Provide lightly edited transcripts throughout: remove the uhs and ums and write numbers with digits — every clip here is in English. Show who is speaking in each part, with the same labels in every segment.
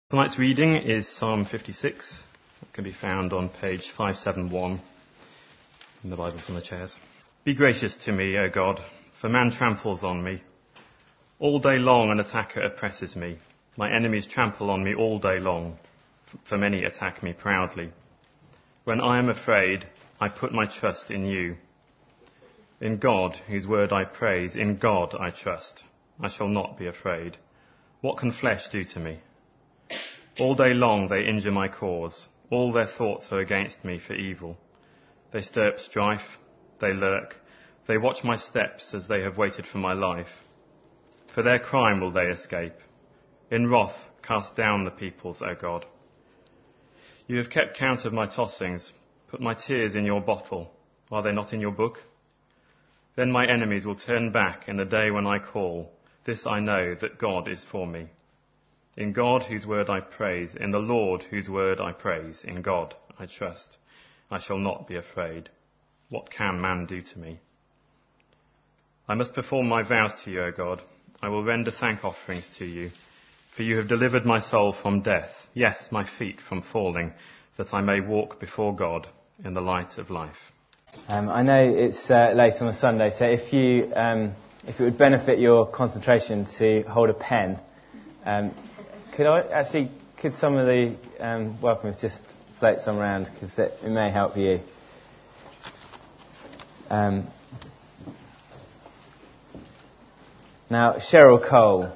Speaker 1: Tonight's reading is Psalm 56. It can be found on page 571 in the Bibles on the chairs. Be gracious to me, O God, for man tramples on me. All day long an attacker oppresses me. My enemies trample on me all day long, for many attack me proudly. When I am afraid, I put my trust in you. In God, whose word I praise, in God I trust. I shall not be afraid. What can flesh do to me? All day long they injure my cause. All their thoughts are against me for evil. They stir up strife. They lurk. They watch my steps as they have waited for my life. For their crime will they escape. In wrath cast down the peoples, O God. You have kept count of my tossings. Put my tears in your bottle. Are they not in your book? Then my enemies will turn back in the day when I call. This I know, that God is for me. In God, whose word I praise, in the Lord, whose word I praise, in God I trust. I shall not be afraid. What can man do to me? I must perform my vows to you, O God. I will render thank offerings to you, for you have delivered my soul from death, yes, my feet from falling, that I may walk before God in the light of life.
Speaker 2: I know it's late on a Sunday, so if it would benefit your concentration to hold a pen, could some of the welcomes just float some around, because it may help you. Now, Cheryl Cole.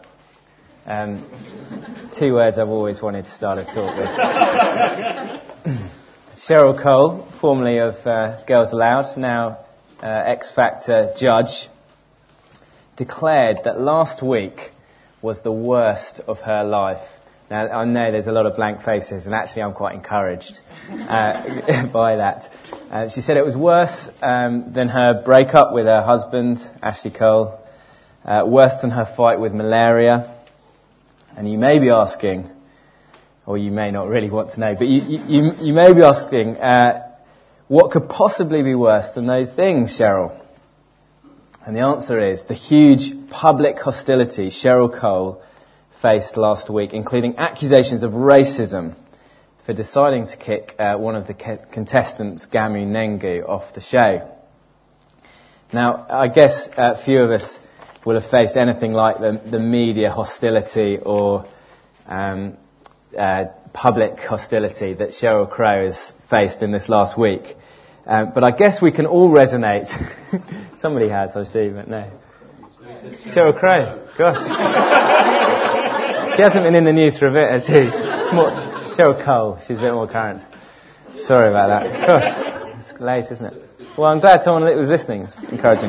Speaker 2: 2 words I've always wanted to start a talk with. Cheryl Cole, formerly of Girls Aloud, now X Factor judge, declared that last week was the worst of her life. Now, I know there's a lot of blank faces, and actually I'm quite encouraged by that. She said it was worse than her breakup with her husband, Ashley Cole, worse than her fight with malaria. And you may be asking, or you may not really want to know, but you may be asking, what could possibly be worse than those things, Cheryl? And the answer is the huge public hostility Cheryl Cole faced last week, including accusations of racism for deciding to kick one of the contestants, Gamu Nengu, off the show. Now, I guess few of us will have faced anything like the media hostility or public hostility that Cheryl Crow has faced in this last week. But I guess we can all resonate. Somebody has, I see, but no. Cheryl Crow, gosh. She hasn't been in the news for a bit, has she? It's more Cheryl Cole, she's a bit more current. Sorry about that. Gosh, it's late, isn't it? Well, I'm glad someone was listening. It's encouraging.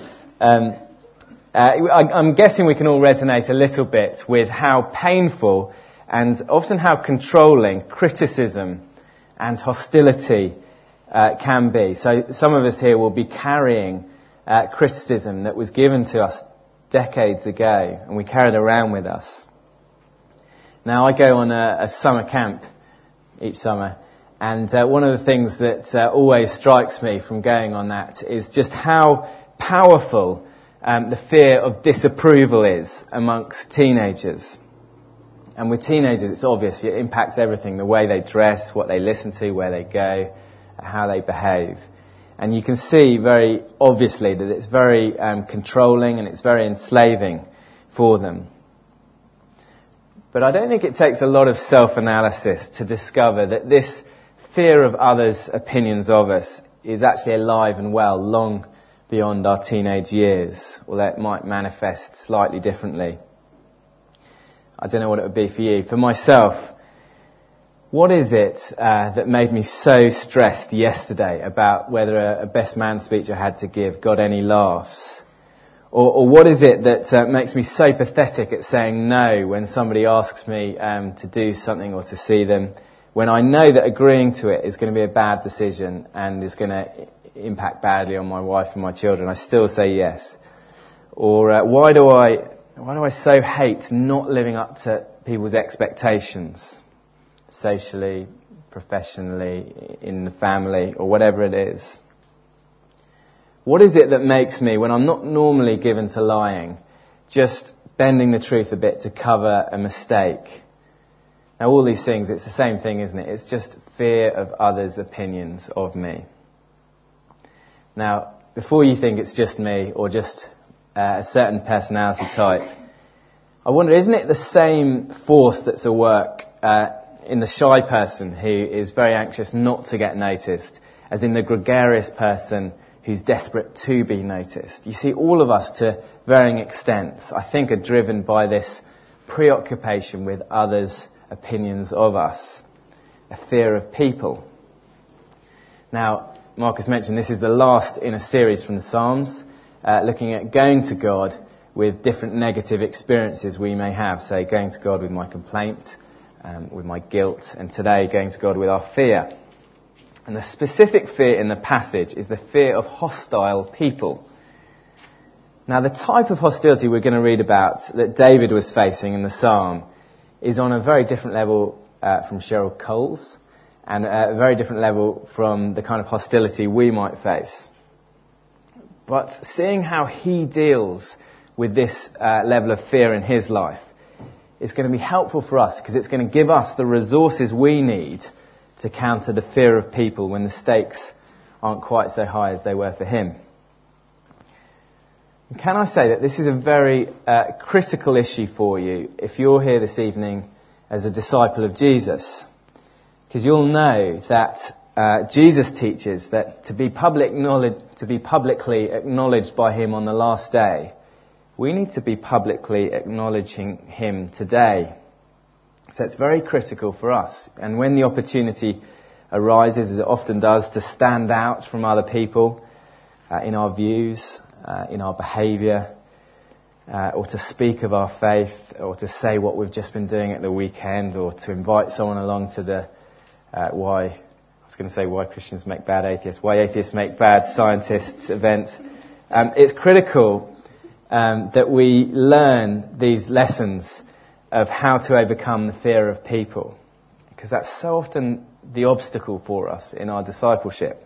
Speaker 2: I'm guessing we can all resonate a little bit with how painful and often how controlling criticism and hostility can be. So some of us here will be carrying criticism that was given to us decades ago, and we carry it around with us. Now, I go on a summer camp each summer, and one of the things that always strikes me from going on that is just how powerful the fear of disapproval is amongst teenagers. And with teenagers, it's obvious, it impacts everything, the way they dress, what they listen to, where they go, how they behave. And you can see very obviously that it's very controlling and it's very enslaving for them. But I don't think it takes a lot of self-analysis to discover that this fear of others' opinions of us is actually alive and well long beyond our teenage years, although it might manifest slightly differently. I don't know what it would be for you. For myself, what is it that made me so stressed yesterday about whether a best man speech I had to give got any laughs? Or what is it that makes me so pathetic at saying no when somebody asks me to do something or to see them, when I know that agreeing to it is going to be a bad decision and is going to impact badly on my wife and my children? I still say yes. Or why do I so hate not living up to people's expectations, socially, professionally, in the family, or whatever it is? What is it that makes me, when I'm not normally given to lying, just bending the truth a bit to cover a mistake? Now, all these things, it's the same thing, isn't it? It's just fear of others' opinions of me. Now, before you think it's just me or just a certain personality type, I wonder, isn't it the same force that's at work in the shy person who is very anxious not to get noticed, as in the gregarious person who's desperate to be noticed? You see, all of us, to varying extents, I think, are driven by this preoccupation with others' opinions of us, a fear of people. Now, Marcus mentioned this is the last in a series from the Psalms, looking at going to God with different negative experiences we may have. Say, going to God with my complaint, with my guilt, and today going to God with our fear. And the specific fear in the passage is the fear of hostile people. Now, the type of hostility we're going to read about that David was facing in the psalm is on a very different level from Cheryl Cole's, and a very different level from the kind of hostility we might face. But seeing how he deals with this level of fear in his life is going to be helpful for us, because it's going to give us the resources we need to counter the fear of people when the stakes aren't quite so high as they were for him. And can I say that this is a very critical issue for you if you're here this evening as a disciple of Jesus? Because you'll know that Jesus teaches that to be publicly acknowledged by him on the last day, we need to be publicly acknowledging him today. So it's very critical for us. And when the opportunity arises, as it often does, to stand out from other people in our views, in our behaviour, or to speak of our faith, or to say what we've just been doing at the weekend, or to invite someone along to the why Christians make bad atheists, why atheists make bad scientists event. It's critical that we learn these lessons of how to overcome the fear of people, because that's so often the obstacle for us in our discipleship.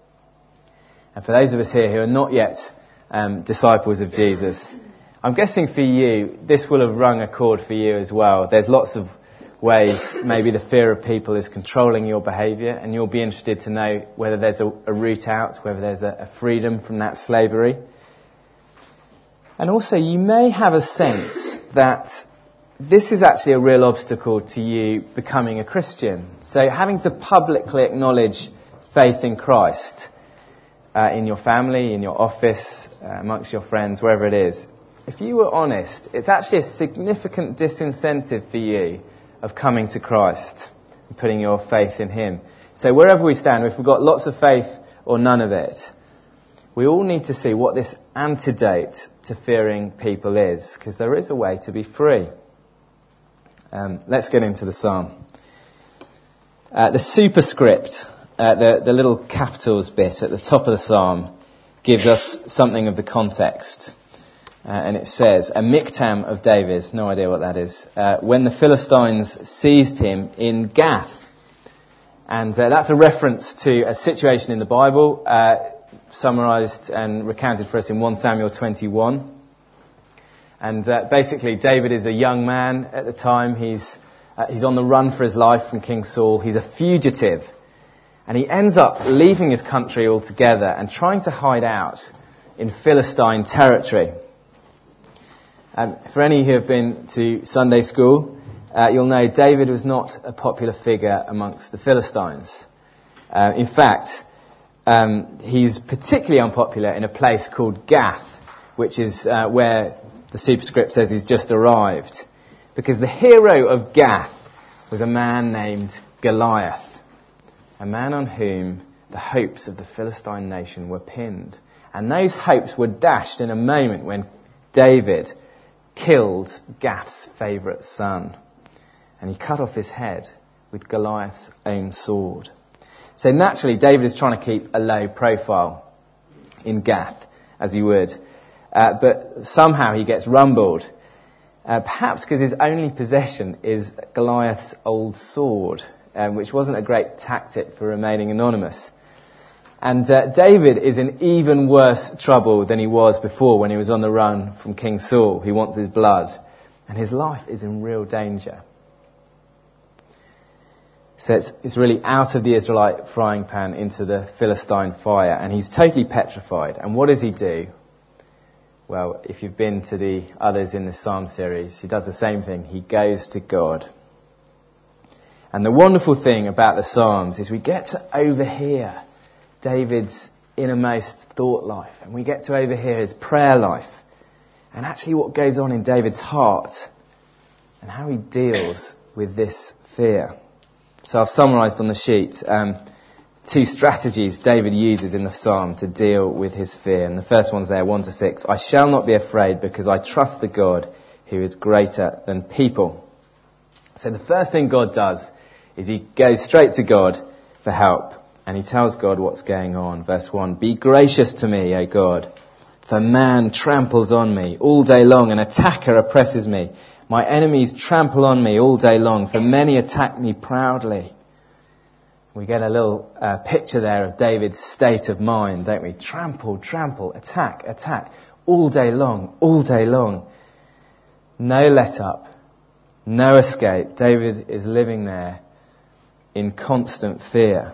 Speaker 2: And for those of us here who are not yet disciples of Jesus, I'm guessing for you, this will have rung a chord for you as well. There's lots of ways maybe the fear of people is controlling your behaviour, and you'll be interested to know whether there's a route out, whether there's a freedom from that slavery. And also, you may have a sense that this is actually a real obstacle to you becoming a Christian. So having to publicly acknowledge faith in Christ in your family, in your office, amongst your friends, wherever it is. If you were honest, it's actually a significant disincentive for you of coming to Christ and putting your faith in him. So wherever we stand, if we've got lots of faith or none of it, we all need to see what this antidote to fearing people is, because there is a way to be free. Let's get into the psalm. The superscript, the little capitals bit at the top of the psalm, gives us something of the context. And it says, a miktam of David, no idea what that is, when the Philistines seized him in Gath. And that's a reference to a situation in the Bible, summarised and recounted for us in 1 Samuel 21. And basically, David is a young man at the time. He's on the run for his life from King Saul. He's a fugitive. And he ends up leaving his country altogether and trying to hide out in Philistine territory. For any who have been to Sunday school, you'll know David was not a popular figure amongst the Philistines. In fact, he's particularly unpopular in a place called Gath, which is where the superscript says he's just arrived. Because the hero of Gath was a man named Goliath, a man on whom the hopes of the Philistine nation were pinned. And those hopes were dashed in a moment when David killed Gath's favourite son. And he cut off his head with Goliath's own sword. So naturally, David is trying to keep a low profile in Gath, as he would. But somehow he gets rumbled. Perhaps because his only possession is Goliath's old sword, which wasn't a great tactic for remaining anonymous. And David is in even worse trouble than he was before when he was on the run from King Saul. He wants his blood. And his life is in real danger. So it's really out of the Israelite frying pan into the Philistine fire, and he's totally petrified. And what does he do? Well, if you've been to the others in the Psalm series, he does the same thing. He goes to God. And the wonderful thing about the Psalms is we get to overhear David's innermost thought life, and we get to overhear his prayer life, and actually what goes on in David's heart, and how he deals with this fear. So I've summarised on the sheet 2 strategies David uses in the psalm to deal with his fear. And the first one's there, 1-6. I shall not be afraid because I trust the God who is greater than people. So the first thing God does is he goes straight to God for help. And he tells God what's going on. Verse 1, be gracious to me, O God, for man tramples on me all day long. An attacker oppresses me. My enemies trample on me all day long, for many attack me proudly. We get a little picture there of David's state of mind, don't we? Trample, trample, attack, attack, all day long, all day long. No let up, no escape. David is living there in constant fear.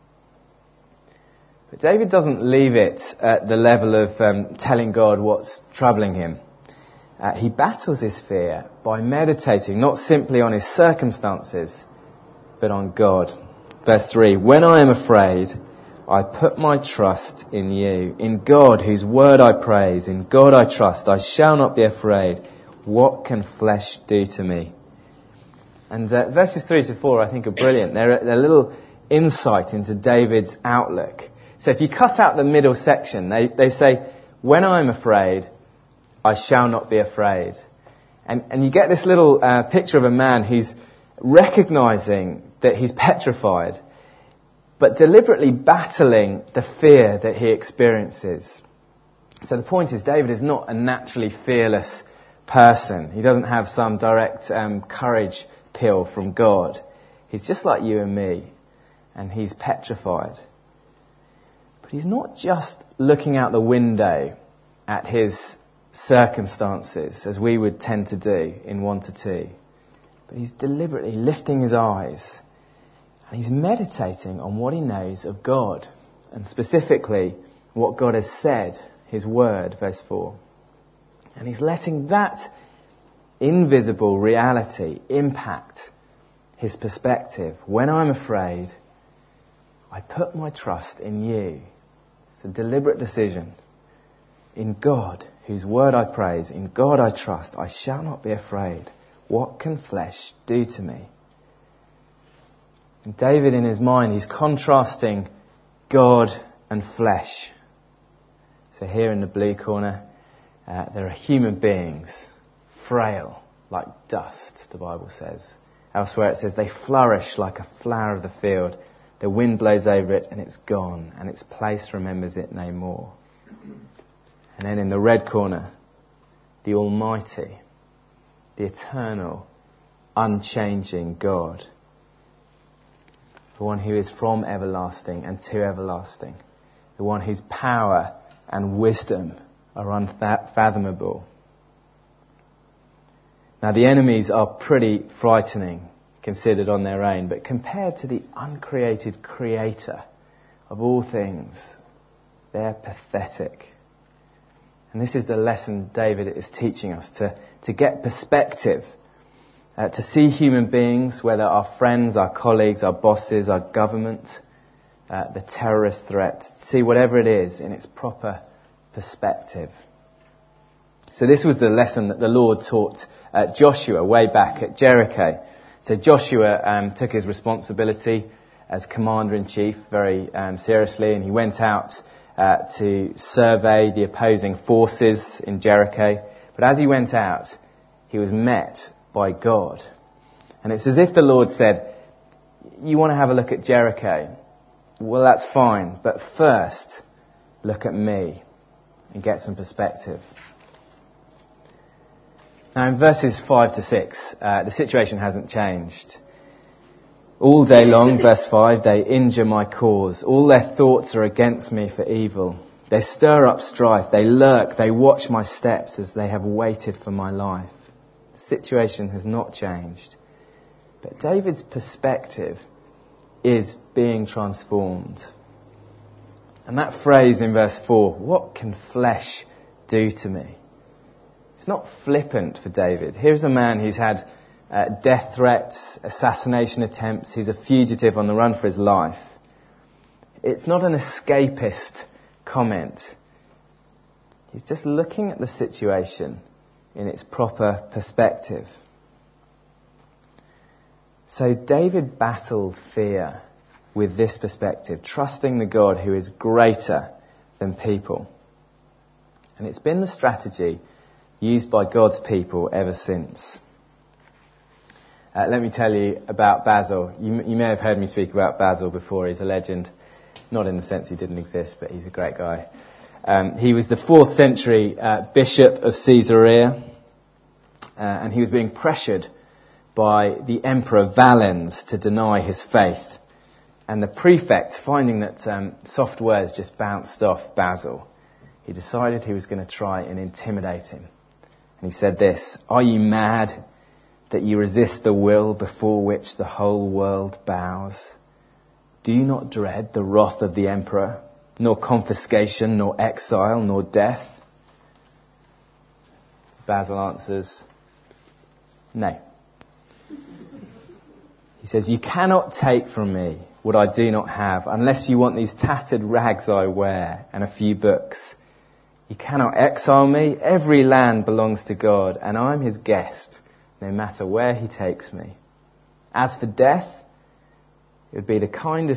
Speaker 2: But David doesn't leave it at the level of telling God what's troubling him. He battles his fear by meditating not simply on his circumstances, but on God. Verse 3, when I am afraid, I put my trust in you. In God, whose word I praise. In God I trust. I shall not be afraid. What can flesh do to me? And verses 3-4 I think are brilliant. They're a little insight into David's outlook. So if you cut out the middle section, they say, when I am afraid, I shall not be afraid. And you get this little picture of a man who's recognizing that he's petrified, but deliberately battling the fear that he experiences. So the point is, David is not a naturally fearless person. He doesn't have some direct courage pill from God. He's just like you and me, and he's petrified. But he's not just looking out the window at his circumstances, as we would tend to do in 1-2. But he's deliberately lifting his eyes, and he's meditating on what he knows of God, and specifically what God has said, his word, verse 4. And he's letting that invisible reality impact his perspective. When I'm afraid, I put my trust in you. It's a deliberate decision. In God, whose word I praise, in God I trust, I shall not be afraid. What can flesh do to me? And David, in his mind, he's contrasting God and flesh. So here in the blue corner, there are human beings, frail, like dust, the Bible says. Elsewhere it says they flourish like a flower of the field. The wind blows over it and it's gone, and its place remembers it no more. And then in the red corner, the Almighty, the eternal, unchanging God. The one who is from everlasting and to everlasting. The one whose power and wisdom are unfathomable. Now the enemies are pretty frightening, considered on their own, but compared to the uncreated creator of all things, they're pathetic. And this is the lesson David is teaching us, to get perspective, to see human beings, whether our friends, our colleagues, our bosses, our government, the terrorist threat, to see whatever it is in its proper perspective. So this was the lesson that the Lord taught Joshua way back at Jericho. So Joshua took his responsibility as commander-in-chief very seriously, and he went out to survey the opposing forces in Jericho. But as he went out, he was met by God. And it's as if the Lord said, you want to have a look at Jericho? Well, that's fine, but first, look at me and get some perspective. Now in verses 5-6, the situation hasn't changed. All day long, verse 5, they injure my cause. All their thoughts are against me for evil. They stir up strife. They lurk. They watch my steps as they have waited for my life. The situation has not changed. But David's perspective is being transformed. And that phrase in verse 4, what can flesh do to me? It's not flippant for David. Here's a man who's had death threats, assassination attempts. He's a fugitive on the run for his life. It's not an escapist comment. He's just looking at the situation in its proper perspective. So David battled fear with this perspective, trusting the God who is greater than people. And it's been the strategy used by God's people ever since. Let me tell you about Basil. You may have heard me speak about Basil before. He's a legend. Not in the sense he didn't exist, but he's a great guy. He was the 4th century bishop of Caesarea, and he was being pressured by the Emperor Valens to deny his faith. And the prefect, finding that soft words just bounced off Basil, he decided he was going to try and intimidate him. And he said this, "Are you mad that you resist the will before which the whole world bows? Do you not dread the wrath of the emperor, nor confiscation, nor exile, nor death?" Basil answers, "No." He says, "You cannot take from me what I do not have, unless you want these tattered rags I wear and a few books. You cannot exile me. Every land belongs to God, and I'm his guest, no matter where he takes me. As for death, it would be the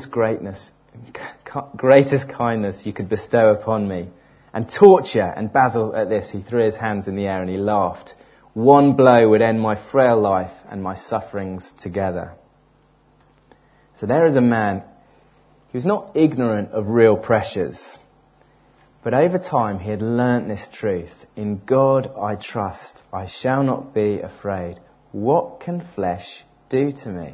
Speaker 2: greatest kindness you could bestow upon me. And torture," and Basil at this, he threw his hands in the air and he laughed, "one blow would end my frail life and my sufferings together." So there is a man who was not ignorant of real pressures, but over time he had learnt this truth. In God I trust, I shall not be afraid. What can flesh do to me?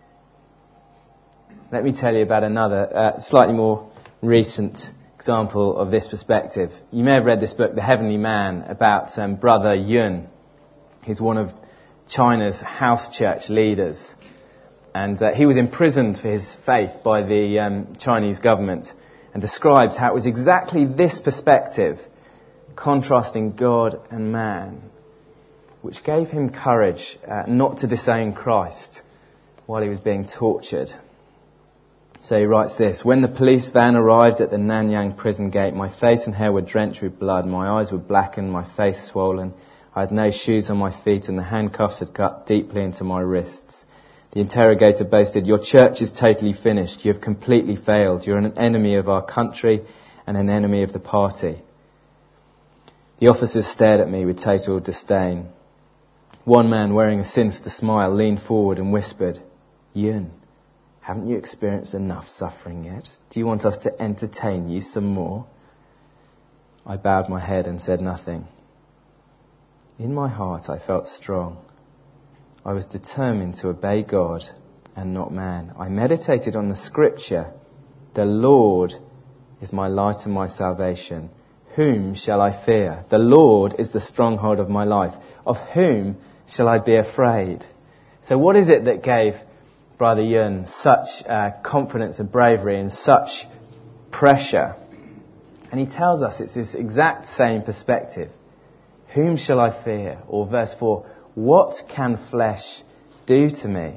Speaker 2: Let me tell you about another, slightly more recent example of this perspective. You may have read this book, The Heavenly Man, about Brother Yun. He's one of China's house church leaders. And he was imprisoned for his faith by the Chinese government, and describes how it was exactly this perspective, contrasting God and man, which gave him courage not to disown Christ while he was being tortured. So he writes this, "When the police van arrived at the Nanyang prison gate, my face and hair were drenched with blood, my eyes were blackened, my face swollen. I had no shoes on my feet and the handcuffs had cut deeply into my wrists. The interrogator boasted, 'Your church is totally finished. You have completely failed. You're an enemy of our country and an enemy of the party.' The officers stared at me with total disdain. One man, wearing a sinister smile, leaned forward and whispered, 'Yun, haven't you experienced enough suffering yet? Do you want us to entertain you some more?' I bowed my head and said nothing. In my heart I felt strong. I was determined to obey God and not man. I meditated on the scripture, 'The Lord is my light and my salvation. Whom shall I fear? The Lord is the stronghold of my life. Of whom shall I be afraid?'" So what is it that gave Brother Yun such confidence and bravery and such pressure? And he tells us it's this exact same perspective. Whom shall I fear? Or verse 4, what can flesh do to me?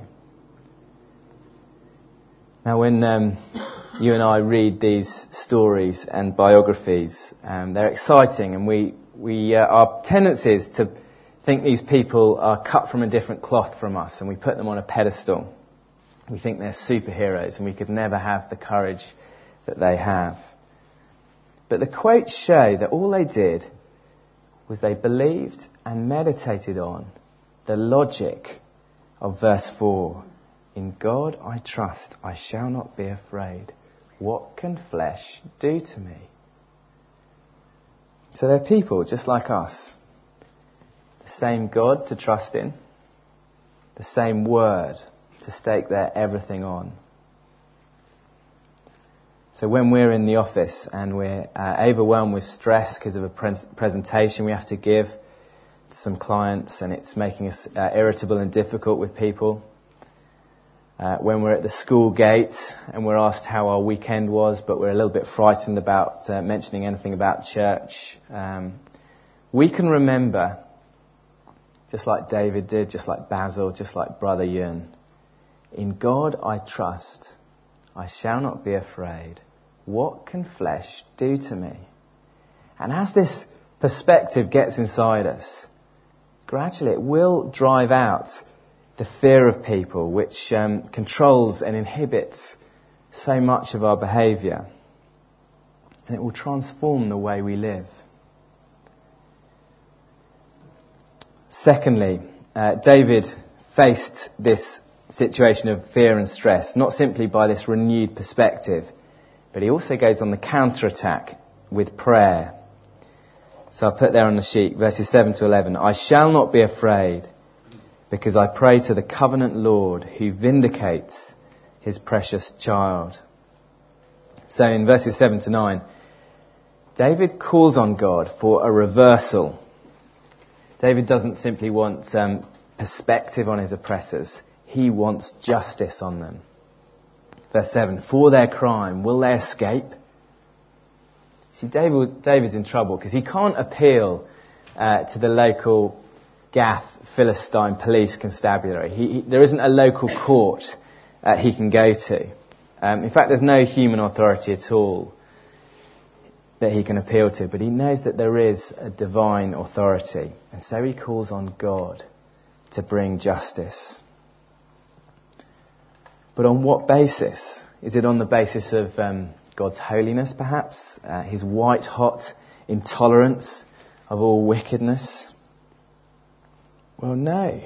Speaker 2: Now when you and I read these stories and biographies, they're exciting, and our tendency is to think these people are cut from a different cloth from us, and we put them on a pedestal. We think they're superheroes and we could never have the courage that they have. But the quotes show that all they did was they believed and meditated on the logic of verse 4. In God I trust, I shall not be afraid. What can flesh do to me? So they're people just like us. The same God to trust in. The same word to stake their everything on. So when we're in the office and we're overwhelmed with stress because of a presentation we have to give to some clients and it's making us irritable and difficult with people, when we're at the school gate and we're asked how our weekend was, but we're a little bit frightened about mentioning anything about church, we can remember, just like David did, just like Basil, just like Brother Ewan, in God I trust, I shall not be afraid. What can flesh do to me? And as this perspective gets inside us, gradually it will drive out the fear of people, which controls and inhibits so much of our behaviour. And it will transform the way we live. Secondly, David faced this situation of fear and stress, not simply by this renewed perspective, but he also goes on the counter-attack with prayer. So I'll put there on the sheet, verses 7 to 11. I shall not be afraid, because I pray to the covenant Lord who vindicates his precious child. So in verses 7 to 9, David calls on God for a reversal. David doesn't simply want perspective on his oppressors. He wants justice on them. Verse 7, for their crime, will they escape? See, David's in trouble because he can't appeal to the local Gath Philistine police constabulary. There isn't a local court he can go to. In fact, there's no human authority at all that he can appeal to, but he knows that there is a divine authority, and so he calls on God to bring justice. But on what basis? Is it on the basis of God's holiness, perhaps? His white-hot intolerance of all wickedness? Well, no.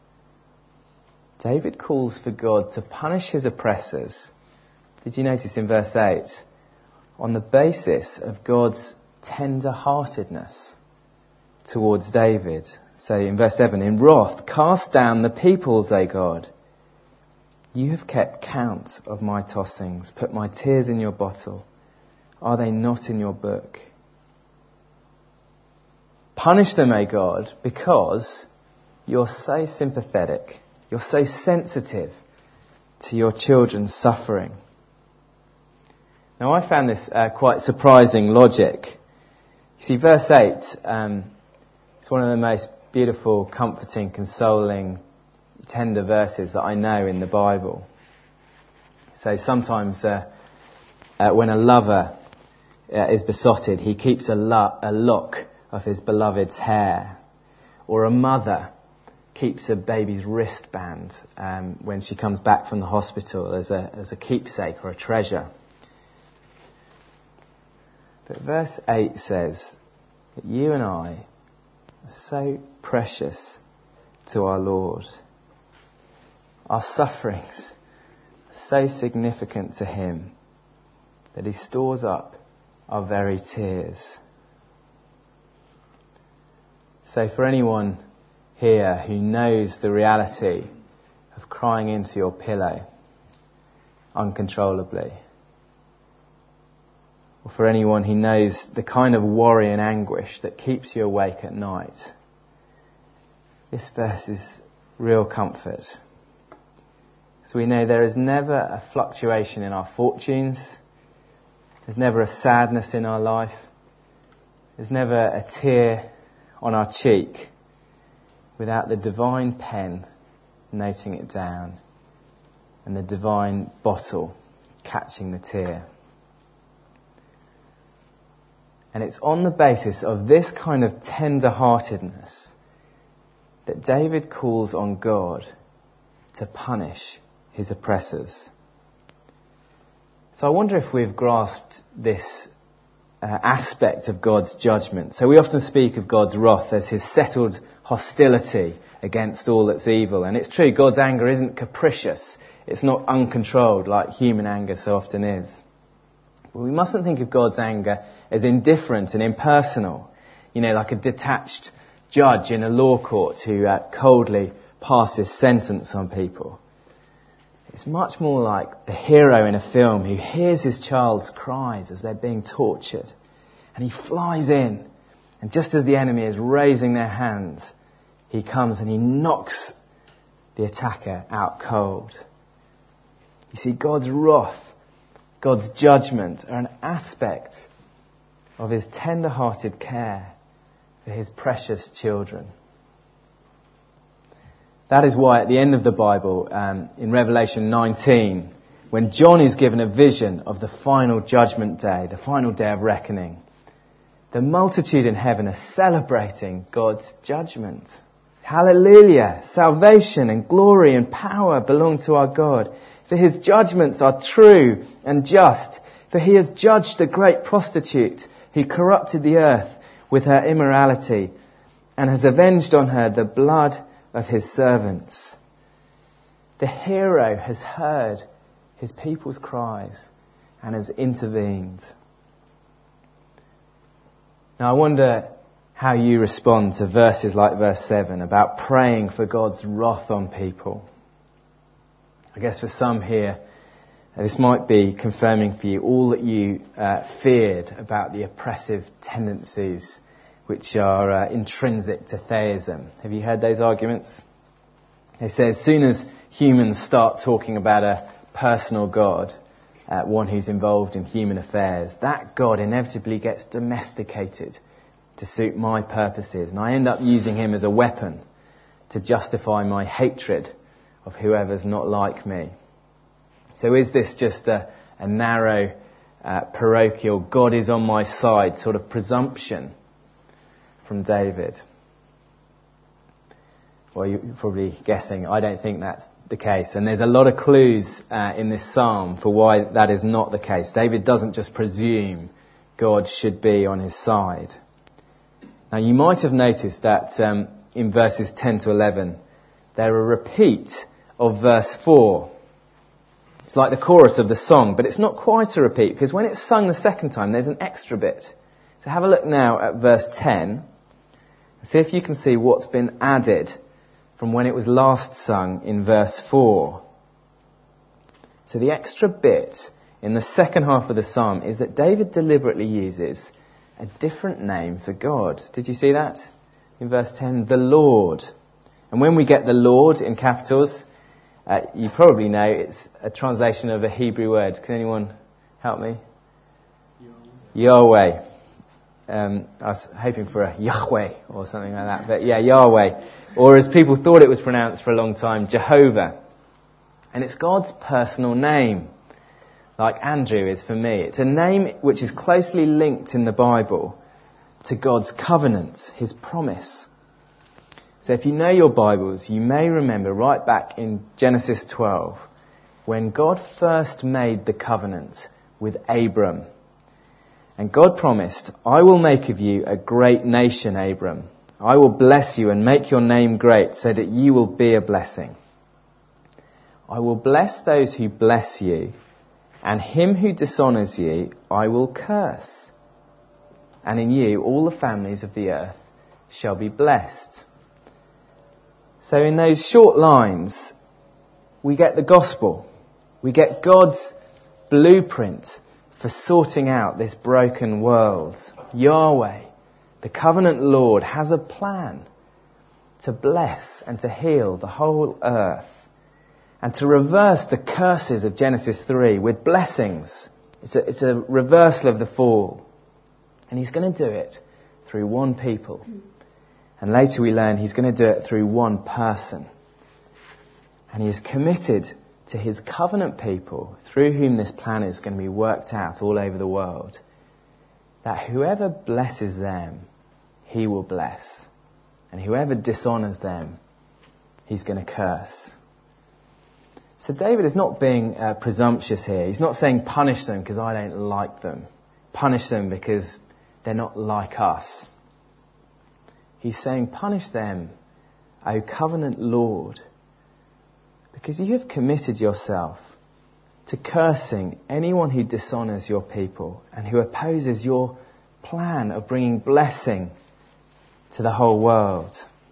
Speaker 2: David calls for God to punish his oppressors. Did you notice in verse 8? On the basis of God's tender-heartedness towards David. So in verse 7, in wrath, cast down the peoples, O God. You have kept count of my tossings, put my tears in your bottle. Are they not in your book? Punish them, O God, because you're so sympathetic. You're so sensitive to your children's suffering. Now, I found this quite surprising logic. You see, verse 8, it's one of the most beautiful, comforting, consoling, tender verses that I know in the Bible. So sometimes when a lover is besotted, he keeps a lock of his beloved's hair. Or a mother keeps a baby's wristband when she comes back from the hospital as a keepsake or a treasure. But verse 8 says that you and I are so precious to our Lord. Our sufferings are so significant to him that he stores up our very tears. So for anyone here who knows the reality of crying into your pillow uncontrollably, or for anyone who knows the kind of worry and anguish that keeps you awake at night, this verse is real comfort. So we know there is never a fluctuation in our fortunes. There's never a sadness in our life. There's never a tear on our cheek without the divine pen noting it down and the divine bottle catching the tear. And it's on the basis of this kind of tender-heartedness that David calls on God to punish his oppressors. So I wonder if we've grasped this aspect of God's judgment. So we often speak of God's wrath as his settled hostility against all that's evil. And it's true, God's anger isn't capricious. It's not uncontrolled like human anger so often is. But we mustn't think of God's anger as indifferent and impersonal. You know, like a detached judge in a law court who coldly passes sentence on people. It's much more like the hero in a film who hears his child's cries as they're being tortured. And he flies in. And just as the enemy is raising their hands, he comes and he knocks the attacker out cold. You see, God's wrath, God's judgment are an aspect of his tender-hearted care for his precious children. That is why at the end of the Bible, in Revelation 19, when John is given a vision of the final judgment day, the final day of reckoning, the multitude in heaven are celebrating God's judgment. Hallelujah! Salvation and glory and power belong to our God. For his judgments are true and just. For he has judged the great prostitute who corrupted the earth with her immorality and has avenged on her the blood of his servants. The hero has heard his people's cries and has intervened. Now I wonder how you respond to verses like verse 7 about praying for God's wrath on people. I guess for some here, this might be confirming for you all that you feared about the oppressive tendencies which are intrinsic to theism. Have you heard those arguments? They say as soon as humans start talking about a personal God, one who's involved in human affairs, that God inevitably gets domesticated to suit my purposes, and I end up using him as a weapon to justify my hatred of whoever's not like me. So is this just a narrow, parochial, God is on my side sort of presumption from David? Well, you're probably guessing I don't think that's the case. And there's a lot of clues in this psalm for why that is not the case. David doesn't just presume God should be on his side. Now you might have noticed that in verses 10 to 11, they're a repeat of verse 4. It's like the chorus of the song, but it's not quite a repeat, because when it's sung the second time, there's an extra bit. So have a look now at verse 10, and see if you can see what's been added from when it was last sung in verse 4. So the extra bit in the second half of the psalm is that David deliberately uses a different name for God. Did you see that? In verse 10, the Lord. And when we get the Lord in capitals, you probably know it's a translation of a Hebrew word. Can anyone help me? Yahweh. I was hoping for a Yahweh or something like that. But yeah, Yahweh. Or as people thought it was pronounced for a long time, Jehovah. And it's God's personal name, like Andrew is for me. It's a name which is closely linked in the Bible to God's covenant, his promise. So if you know your Bibles, you may remember right back in Genesis 12, when God first made the covenant with Abram. And God promised, I will make of you a great nation, Abram. I will bless you and make your name great so that you will be a blessing. I will bless those who bless you, and him who dishonours you I will curse. And in you all the families of the earth shall be blessed. So in those short lines, we get the gospel. We get God's blueprint for sorting out this broken world. Yahweh, the covenant Lord, has a plan to bless and to heal the whole earth and to reverse the curses of Genesis 3 with blessings. It's a reversal of the fall. And he's going to do it through one people. And later we learn he's going to do it through one person. And he is committed to his covenant people, through whom this plan is going to be worked out all over the world, that whoever blesses them, he will bless. And whoever dishonours them, he's going to curse. So David is not being presumptuous here. He's not saying punish them because I don't like them. Punish them because they're not like us. He's saying punish them, O covenant Lord, because you have committed yourself to cursing anyone who dishonours your people and who opposes your plan of bringing blessing to the whole world.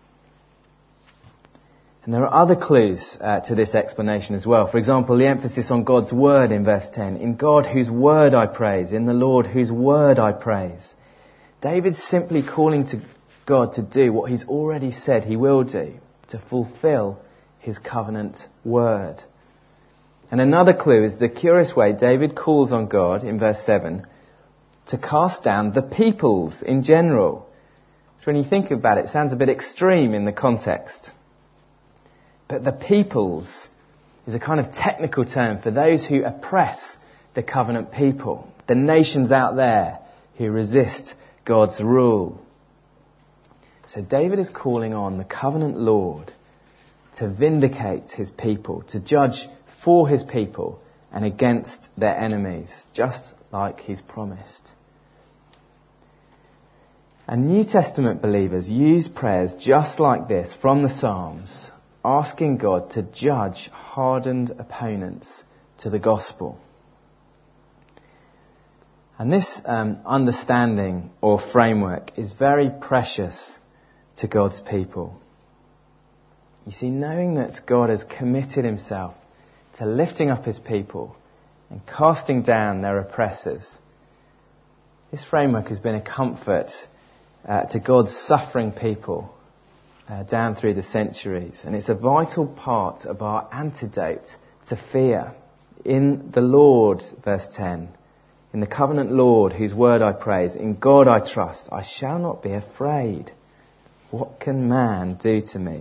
Speaker 2: And there are other clues to this explanation as well. For example, the emphasis on God's word in verse 10. In God whose word I praise, in the Lord whose word I praise. David's simply calling to God to do what he's already said he will do, to fulfill his covenant word. And another clue is the curious way David calls on God in verse 7 to cast down the peoples in general. So when you think about it, it sounds a bit extreme in the context. But the peoples is a kind of technical term for those who oppress the covenant people, the nations out there who resist God's rule. So David is calling on the covenant Lord to vindicate his people, to judge for his people and against their enemies, just like he's promised. And New Testament believers use prayers just like this from the Psalms, asking God to judge hardened opponents to the gospel. And this understanding or framework is very precious to God's people. You see, knowing that God has committed himself to lifting up his people and casting down their oppressors, this framework has been a comfort to God's suffering people down through the centuries. And it's a vital part of our antidote to fear. In the Lord, verse 10, in the covenant Lord, whose word I praise, in God I trust, I shall not be afraid. What can man do to me?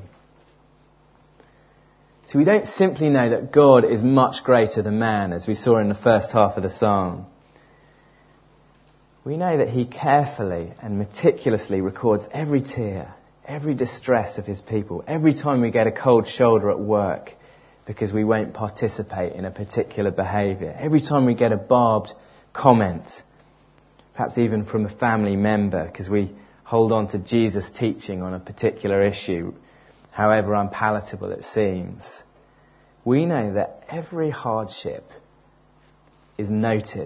Speaker 2: So we don't simply know that God is much greater than man, as we saw in the first half of the psalm. We know that he carefully and meticulously records every tear, every distress of his people, every time we get a cold shoulder at work because we won't participate in a particular behaviour, every time we get a barbed comment, perhaps even from a family member because we hold on to Jesus' teaching on a particular issue, however unpalatable it seems. We know that every hardship is noted.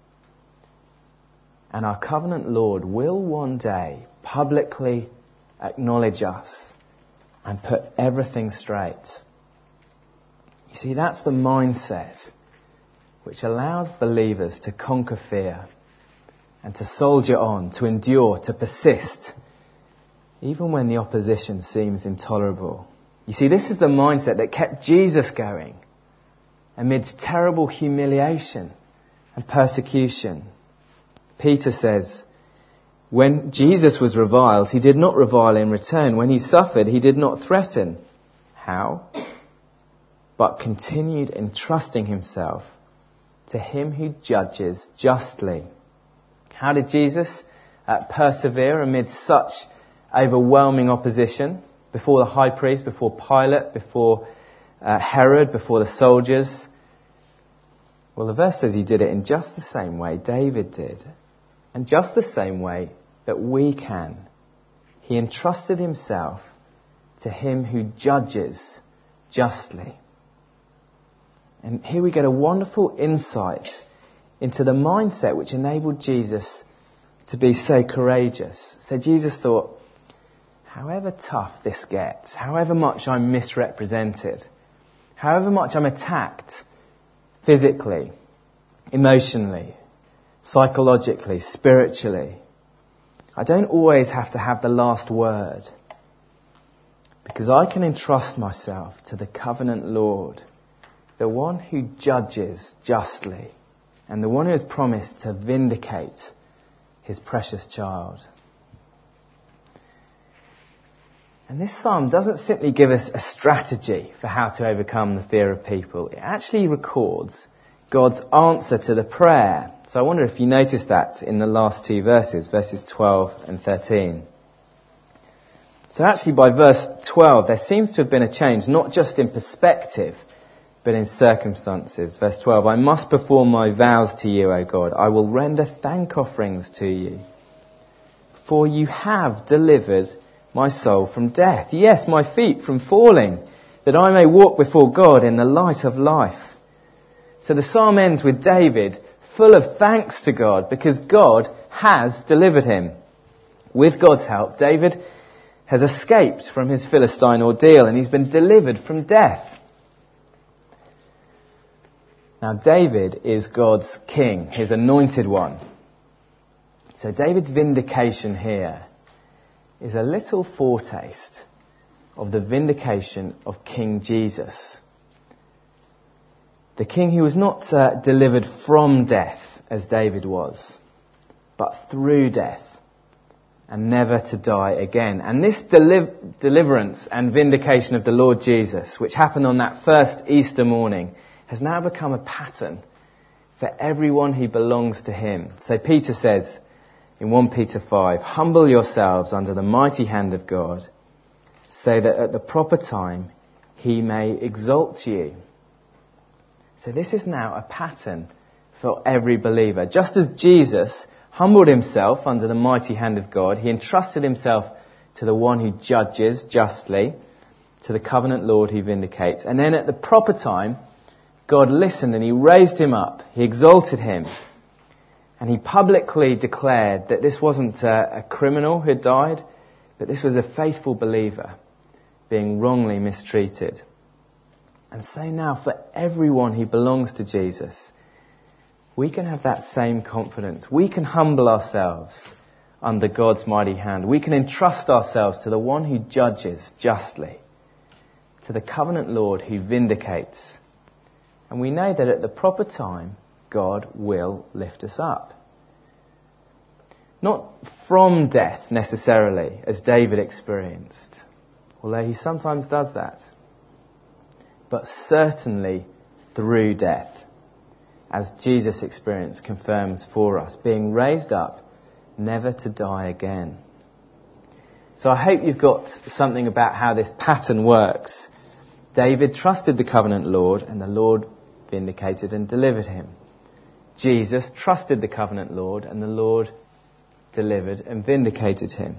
Speaker 2: And our covenant Lord will one day publicly acknowledge us and put everything straight. You see, that's the mindset which allows believers to conquer fear and to soldier on, to endure, to persist, even when the opposition seems intolerable. You see, this is the mindset that kept Jesus going amidst terrible humiliation and persecution. Peter says, when Jesus was reviled, he did not revile in return. When he suffered, he did not threaten. How? But continued entrusting himself to him who judges justly. How did Jesus persevere amidst such overwhelming opposition? Before the high priest, before Pilate, before Herod, before the soldiers? Well, the verse says he did it in just the same way David did. And just the same way that we can. He entrusted himself to him who judges justly. And here we get a wonderful insight into the mindset which enabled Jesus to be so courageous. So Jesus thought, however tough this gets, however much I'm misrepresented, however much I'm attacked physically, emotionally, psychologically, spiritually, I don't always have to have the last word, because I can entrust myself to the covenant Lord, the one who judges justly and the one who has promised to vindicate his precious child. And this psalm doesn't simply give us a strategy for how to overcome the fear of people. It actually records God's answer to the prayer. So I wonder if you noticed that in the last two verses, verses 12 and 13. So actually by verse 12, there seems to have been a change, not just in perspective, but in circumstances. Verse 12, I must perform my vows to you, O God. I will render thank offerings to you. For you have delivered my soul from death. Yes, my feet from falling, that I may walk before God in the light of life. So the psalm ends with David full of thanks to God because God has delivered him. With God's help, David has escaped from his Philistine ordeal and he's been delivered from death. Now David is God's king, his anointed one. So David's vindication here is a little foretaste of the vindication of King Jesus. The king who was not delivered from death as David was, but through death, and never to die again. And this deliverance and vindication of the Lord Jesus, which happened on that first Easter morning, has now become a pattern for everyone who belongs to him. So Peter says in 1 Peter 5, "Humble yourselves under the mighty hand of God, so that at the proper time he may exalt you." So this is now a pattern for every believer. Just as Jesus humbled himself under the mighty hand of God, he entrusted himself to the one who judges justly, to the covenant Lord who vindicates. And then at the proper time, God listened and he raised him up, he exalted him, and he publicly declared that this wasn't a criminal who had died, but this was a faithful believer being wrongly mistreated. And so now for everyone who belongs to Jesus, we can have that same confidence. We can humble ourselves under God's mighty hand. We can entrust ourselves to the one who judges justly, to the covenant Lord who vindicates. And we know that at the proper time, God will lift us up. Not from death necessarily, as David experienced, although he sometimes does that, but certainly through death, as Jesus' experience confirms for us, being raised up, never to die again. So I hope you've got something about how this pattern works. David trusted the covenant Lord, and the Lord vindicated and delivered him. Jesus trusted the covenant Lord, and the Lord delivered and vindicated him.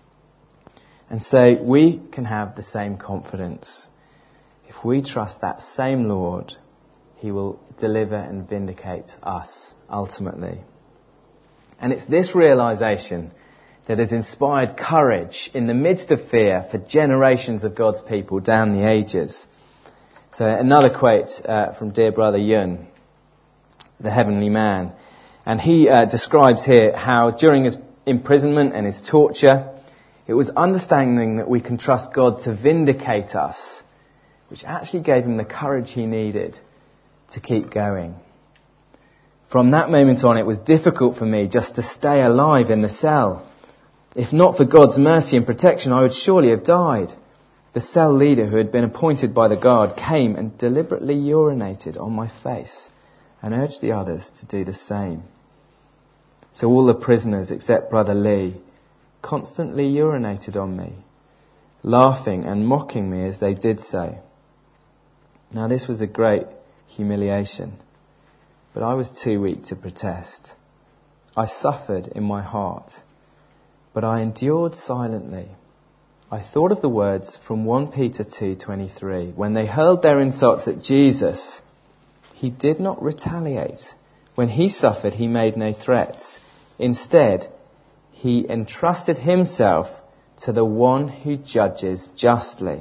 Speaker 2: And so we can have the same confidence. If we trust that same Lord, he will deliver and vindicate us ultimately. And it's this realization that has inspired courage in the midst of fear for generations of God's people down the ages. So another quote from dear brother Yun, the heavenly man. And he describes here how during his imprisonment and his torture, it was understanding that we can trust God to vindicate us, which actually gave him the courage he needed to keep going. From that moment on, it was difficult for me just to stay alive in the cell. If not for God's mercy and protection, I would surely have died. The cell leader who had been appointed by the guard came and deliberately urinated on my face and urged the others to do the same. So all the prisoners, except Brother Lee, constantly urinated on me, laughing and mocking me as they did so. Now this was a great humiliation, but I was too weak to protest. I suffered in my heart, but I endured silently. I thought of the words from 1 Peter 2:23. When they hurled their insults at Jesus, he did not retaliate. When he suffered, he made no threats. Instead, he entrusted himself to the one who judges justly.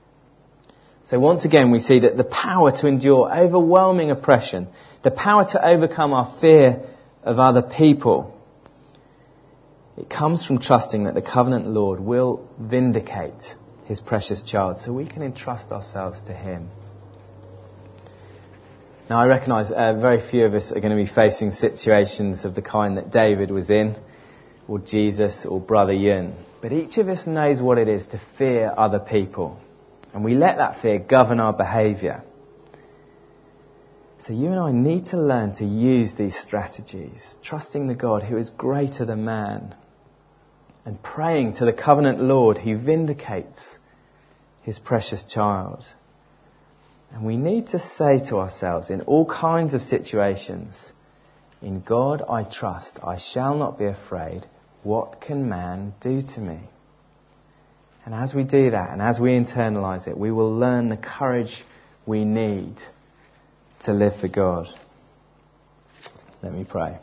Speaker 2: So once again, we see that the power to endure overwhelming oppression, the power to overcome our fear of other people, it comes from trusting that the covenant Lord will vindicate his precious child, so we can entrust ourselves to him. Now I recognise very few of us are going to be facing situations of the kind that David was in, or Jesus, or Brother Yun. But each of us knows what it is to fear other people. And we let that fear govern our behaviour. So you and I need to learn to use these strategies, trusting the God who is greater than man, and praying to the covenant Lord who vindicates his precious child. And we need to say to ourselves in all kinds of situations, in God I trust, I shall not be afraid. What can man do to me? And as we do that, and as we internalise it, we will learn the courage we need to live for God. Let me pray.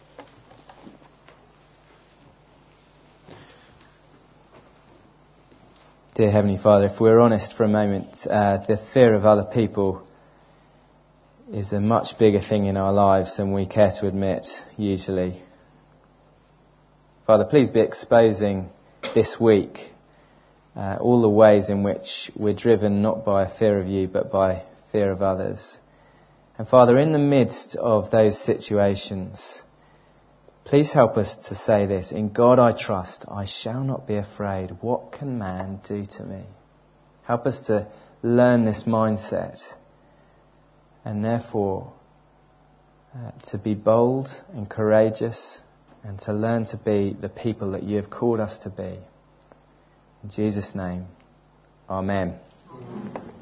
Speaker 2: Dear Heavenly Father, if we're honest for a moment, the fear of other people is a much bigger thing in our lives than we care to admit, usually. Father, please be exposing this week all the ways in which we're driven not by a fear of you, but by fear of others. And Father, in the midst of those situations, please help us to say this: in God I trust, I shall not be afraid. What can man do to me? Help us to learn this mindset, and therefore to be bold and courageous, and to learn to be the people that you have called us to be. In Jesus' name, Amen.